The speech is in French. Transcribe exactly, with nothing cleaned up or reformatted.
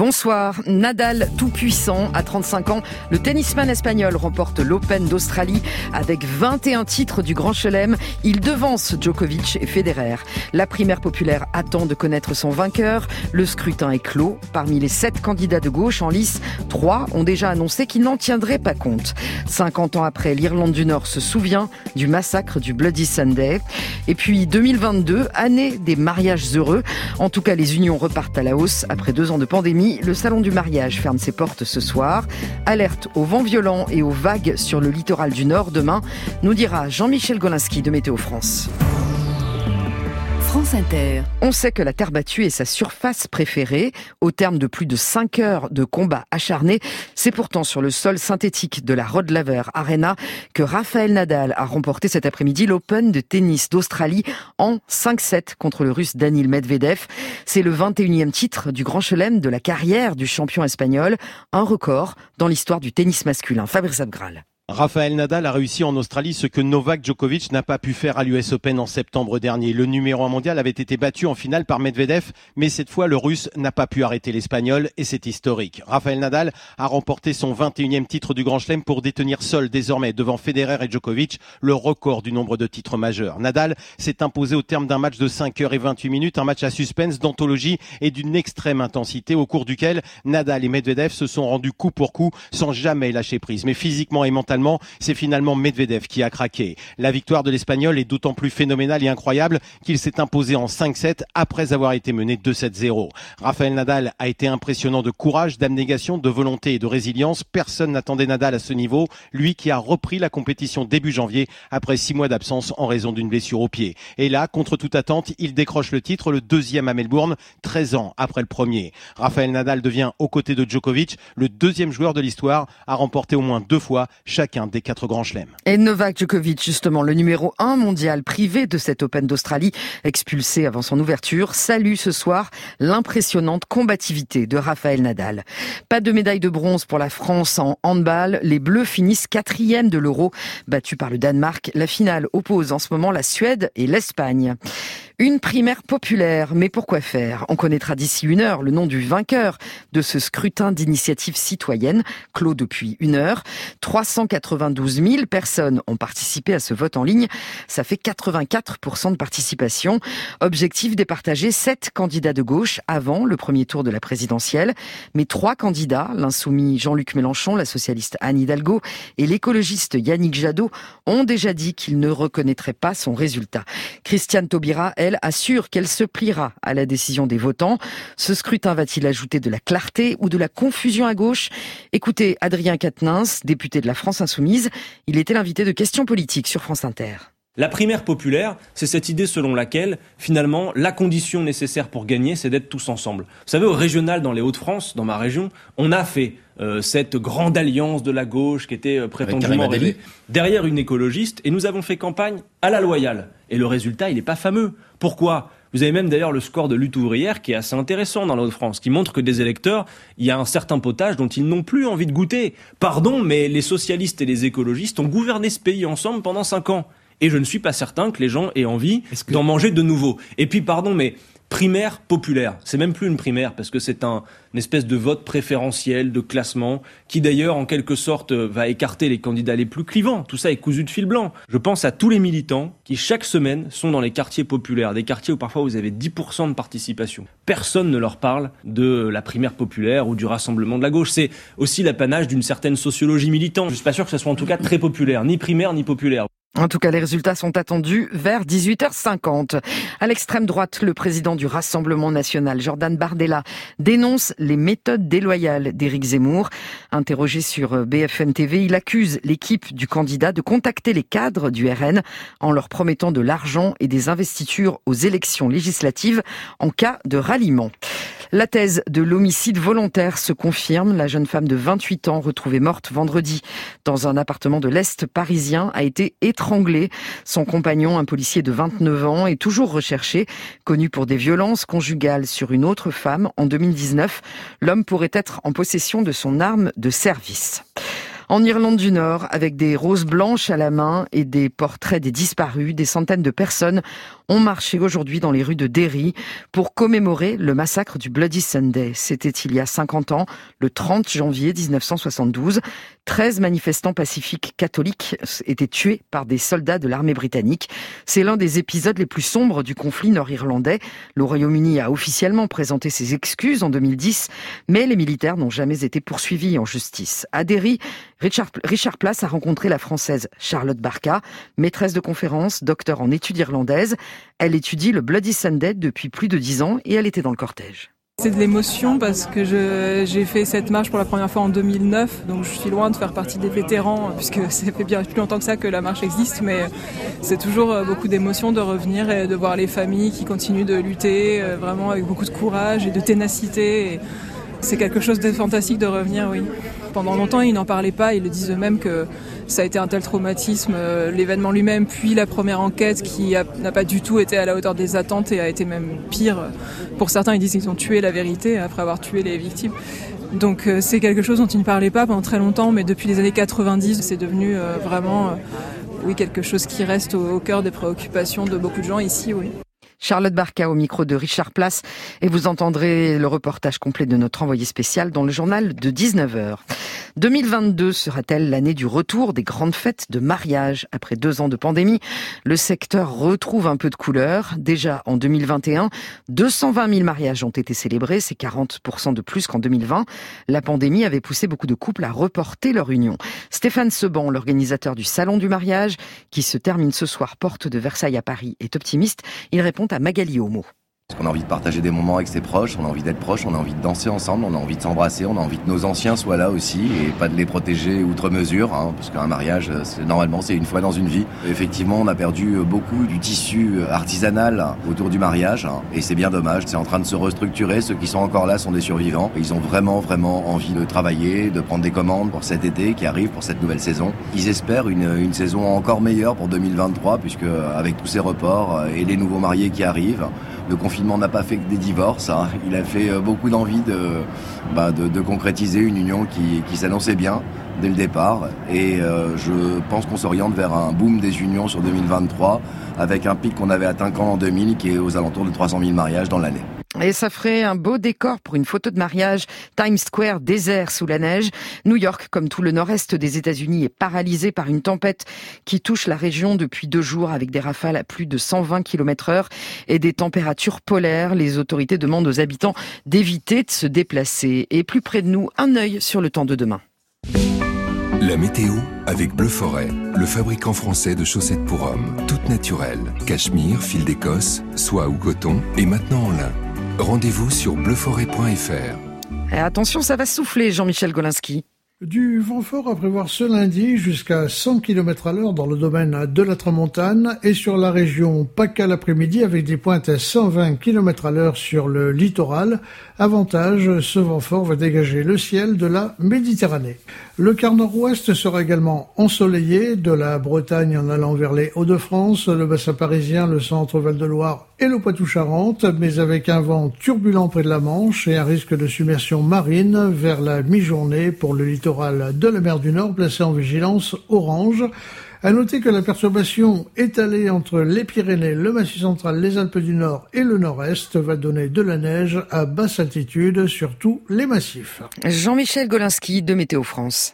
Bonsoir. Nadal tout puissant à trente-cinq ans. Le tennisman espagnol remporte l'Open d'Australie avec vingt et un titres du Grand Chelem. Il devance Djokovic et Federer. La primaire populaire attend de connaître son vainqueur. Le scrutin est clos. Parmi les sept candidats de gauche en lice, trois ont déjà annoncé qu'ils n'en tiendraient pas compte. cinquante ans après, l'Irlande du Nord se souvient du massacre du Bloody Sunday. Et puis deux mille vingt-deux, année des mariages heureux. En tout cas, les unions repartent à la hausse après deux ans de pandémie. Le salon du mariage ferme ses portes ce soir. Alerte aux vents violents et aux vagues sur le littoral du Nord demain, nous dira Jean-Michel Golinski de Météo France. France Inter. On sait que la terre battue est sa surface préférée. Au terme de plus de cinq heures de combat acharné, c'est pourtant sur le sol synthétique de la Rod Laver Arena que Rafael Nadal a remporté cet après-midi l'Open de tennis d'Australie en cinq sept contre le Russe Daniil Medvedev. C'est le vingt et unième titre du Grand Chelem de la carrière du champion espagnol, un record dans l'histoire du tennis masculin. Fabrice Abgral. Rafael Nadal a réussi en Australie ce que Novak Djokovic n'a pas pu faire à l'U S Open en septembre dernier. Le numéro un mondial avait été battu en finale par Medvedev, mais cette fois le Russe n'a pas pu arrêter l'Espagnol et c'est historique. Rafael Nadal a remporté son vingt et unième titre du Grand Chelem pour détenir seul désormais devant Federer et Djokovic le record du nombre de titres majeurs. Nadal s'est imposé au terme d'un match de cinq heures vingt-huit minutes, un match à suspense, d'anthologie et d'une extrême intensité au cours duquel Nadal et Medvedev se sont rendus coup pour coup sans jamais lâcher prise. Mais physiquement et mentalement, c'est finalement Medvedev qui a craqué. La victoire de l'Espagnol est d'autant plus phénoménale et incroyable qu'il s'est imposé en cinq sept après avoir été mené deux sept zéro. Rafael Nadal a été impressionnant de courage, d'abnégation, de volonté et de résilience. Personne n'attendait Nadal à ce niveau, lui qui a repris la compétition début janvier après six mois d'absence en raison d'une blessure au pied. Et là, contre toute attente, il décroche le titre, le deuxième à Melbourne, treize ans après le premier. Rafael Nadal devient, aux côtés de Djokovic, le deuxième joueur de l'histoire à remporter au moins deux fois chaque un des quatre grands chelems. Et Novak Djokovic, justement, le numéro un mondial privé de cet Open d'Australie, expulsé avant son ouverture, salue ce soir l'impressionnante combativité de Rafael Nadal. Pas de médaille de bronze pour la France en handball. Les Bleus finissent quatrième de l'Euro, battus par le Danemark. La finale oppose en ce moment la Suède et l'Espagne. Une primaire populaire, mais pourquoi faire ? On connaîtra d'ici une heure le nom du vainqueur de ce scrutin d'initiative citoyenne, clos depuis une heure. trois cent quatre-vingt-douze mille personnes ont participé à ce vote en ligne. Ça fait quatre-vingt-quatre pour cent de participation. Objectif, départager sept candidats de gauche avant le premier tour de la présidentielle. Mais trois candidats, l'insoumis Jean-Luc Mélenchon, la socialiste Anne Hidalgo et l'écologiste Yannick Jadot, ont déjà dit qu'ils ne reconnaîtraient pas son résultat. Christiane Taubira, elle, assure qu'elle se pliera à la décision des votants. Ce scrutin va-t-il ajouter de la clarté ou de la confusion à gauche ? Écoutez Adrien Quatennens, député de la France Insoumise. Il était l'invité de Questions politiques sur France Inter. La primaire populaire, c'est cette idée selon laquelle, finalement, la condition nécessaire pour gagner, c'est d'être tous ensemble. Vous savez, au régional, dans les Hauts-de-France, dans ma région, on a fait euh, cette grande alliance de la gauche qui était euh, prétendument rêvée derrière une écologiste, et nous avons fait campagne à la loyale. Et le résultat, il n'est pas fameux. Pourquoi ? Vous avez même d'ailleurs le score de lutte ouvrière qui est assez intéressant dans les Hauts-de-France, qui montre que des électeurs, il y a un certain potage dont ils n'ont plus envie de goûter. Pardon, mais les socialistes et les écologistes ont gouverné ce pays ensemble pendant cinq ans. Et je ne suis pas certain que les gens aient envie que... d'en manger de nouveau. Et puis, pardon, mais primaire populaire, c'est même plus une primaire, parce que c'est un, une espèce de vote préférentiel, de classement, qui d'ailleurs, en quelque sorte, va écarter les candidats les plus clivants. Tout ça est cousu de fil blanc. Je pense à tous les militants qui, chaque semaine, sont dans les quartiers populaires, des quartiers où parfois vous avez dix pour cent de participation. Personne ne leur parle de la primaire populaire ou du rassemblement de la gauche. C'est aussi l'apanage d'une certaine sociologie militante. Je suis pas sûr que ce soit en tout cas très populaire, ni primaire ni populaire. En tout cas, les résultats sont attendus vers dix-huit heures cinquante. À l'extrême droite, le président du Rassemblement national, Jordan Bardella, dénonce les méthodes déloyales d'Éric Zemmour. Interrogé sur B F M T V, il accuse l'équipe du candidat de contacter les cadres du R N en leur promettant de l'argent et des investitures aux élections législatives en cas de ralliement. La thèse de l'homicide volontaire se confirme. La jeune femme de vingt-huit ans, retrouvée morte vendredi dans un appartement de l'Est parisien, a été étranglée. Son compagnon, un policier de vingt-neuf ans, est toujours recherché. Connu pour des violences conjugales sur une autre femme en deux mille dix-neuf, l'homme pourrait être en possession de son arme de service. En Irlande du Nord, avec des roses blanches à la main et des portraits des disparus, des centaines de personnes ont marché aujourd'hui dans les rues de Derry pour commémorer le massacre du Bloody Sunday. C'était il y a cinquante ans, le trente janvier dix-neuf cent soixante-douze. treize manifestants pacifiques catholiques étaient tués par des soldats de l'armée britannique. C'est l'un des épisodes les plus sombres du conflit nord-irlandais. Le Royaume-Uni a officiellement présenté ses excuses en deux mille dix, mais les militaires n'ont jamais été poursuivis en justice. À Derry, Richard, Richard Place a rencontré la Française Charlotte Barca, maîtresse de conférence, docteur en études irlandaises. Elle étudie le Bloody Sunday depuis plus de dix ans et elle était dans le cortège. C'est de l'émotion parce que je, j'ai fait cette marche pour la première fois en deux mille neuf, donc je suis loin de faire partie des vétérans puisque ça fait bien plus longtemps que ça que la marche existe, mais c'est toujours beaucoup d'émotion de revenir et de voir les familles qui continuent de lutter vraiment avec beaucoup de courage et de ténacité. Et c'est quelque chose de fantastique de revenir, oui. Pendant longtemps, ils n'en parlaient pas, ils le disent eux-mêmes que ça a été un tel traumatisme, euh, l'événement lui-même, puis la première enquête qui a, n'a pas du tout été à la hauteur des attentes et a été même pire. Pour certains, ils disent qu'ils ont tué la vérité après avoir tué les victimes. Donc euh, c'est quelque chose dont ils ne parlaient pas pendant très longtemps, mais depuis les années quatre-vingt-dix, c'est devenu euh, vraiment euh, oui, quelque chose qui reste au, au cœur des préoccupations de beaucoup de gens ici, oui. Charlotte Barca au micro de Richard Place et vous entendrez le reportage complet de notre envoyé spécial dans le journal de dix-neuf heures. deux mille vingt-deux sera-t-elle l'année du retour des grandes fêtes de mariage? Après deux ans de pandémie, le secteur retrouve un peu de couleur. Déjà en deux mille vingt et un, deux cent vingt mille mariages ont été célébrés, c'est quarante pour cent de plus qu'en deux mille vingt. La pandémie avait poussé beaucoup de couples à reporter leur union. Stéphane Seban, l'organisateur du Salon du mariage, qui se termine ce soir porte de Versailles à Paris, est optimiste. Il répond à Magali Homo. On a envie de partager des moments avec ses proches, on a envie d'être proches, on a envie de danser ensemble, on a envie de s'embrasser, on a envie que nos anciens soient là aussi et pas de les protéger outre mesure, hein, parce qu'un mariage, c'est, normalement, c'est une fois dans une vie. Effectivement, on a perdu beaucoup du tissu artisanal autour du mariage hein, et c'est bien dommage. C'est en train de se restructurer. Ceux qui sont encore là sont des survivants. Ils ont vraiment, vraiment envie de travailler, de prendre des commandes pour cet été qui arrive, pour cette nouvelle saison. Ils espèrent une, une saison encore meilleure pour deux mille vingt-trois, puisque avec tous ces reports et les nouveaux mariés qui arrivent, le confinement n'a pas fait que des divorces, hein. Il a fait beaucoup d'envie de, bah de, de concrétiser une union qui, qui s'annonçait bien dès le départ. Et euh, je pense qu'on s'oriente vers un boom des unions sur deux mille vingt-trois, avec un pic qu'on avait atteint qu'en deux mille, qui est aux alentours de trois cent mille mariages dans l'année. Et ça ferait un beau décor pour une photo de mariage. Times Square désert sous la neige. New York, comme tout le nord-est des États-Unis, est paralysé par une tempête qui touche la région depuis deux jours avec des rafales à plus de cent vingt kilomètres heure et des températures polaires. Les autorités demandent aux habitants d'éviter de se déplacer. Et plus près de nous, un œil sur le temps de demain. La météo avec Bleu Forêt, le fabricant français de chaussettes pour hommes, toutes naturelles. Cachemire, fil d'Écosse, soie ou coton et maintenant en lin. Rendez-vous sur bleu forêt point f r. Et attention, ça va souffler, Jean-Michel Golinski. Du vent fort à prévoir ce lundi jusqu'à cent kilomètres à l'heure dans le domaine de la Tramontane et sur la région PACA l'après-midi avec des pointes à cent vingt kilomètres à l'heure sur le littoral. Avantage, ce vent fort va dégager le ciel de la Méditerranée. Le quart nord-ouest sera également ensoleillé de la Bretagne en allant vers les Hauts-de-France, le bassin parisien, le centre Val-de-Loire et le Poitou-Charentes, mais avec un vent turbulent près de la Manche et un risque de submersion marine vers la mi-journée pour le littoral de la mer du Nord placé en vigilance orange. À noter que la perturbation étalée entre les Pyrénées, le Massif central, les Alpes du Nord et le Nord-Est va donner de la neige à basse altitude sur tous les massifs. Jean-Michel Golinski de Météo France.